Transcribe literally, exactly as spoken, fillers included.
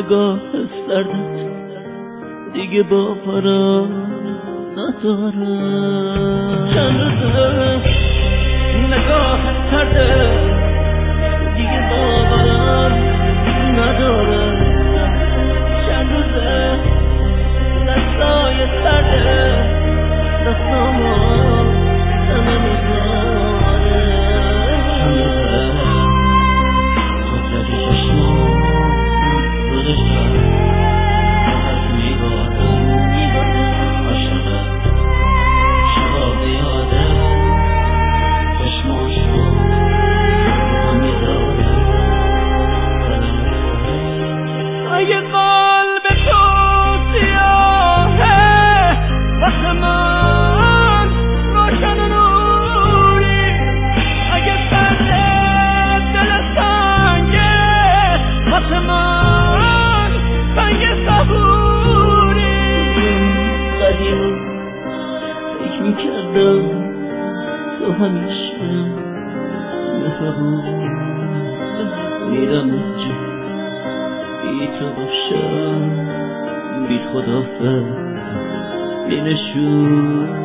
نگاه سردت دیگه باورم ندارم. چند روزه نگاه سردت دیگه باورم ندارم. چند روزه دستای سردت دستامو همه میذاره. چند روزه خاطر چشمام گذاشتم از نگاهم عاشقت شباب یادم چشماشو هم میذاره. اگه قلب تو سیاهه واسه من روشن و نوری، اگه سرده دل سنگه واسه من سنگ صبوری. قدیم فکر میکردم تو همیشه مهربون، میرم اونجا بی تو باشم بی خدافظ بی نشون.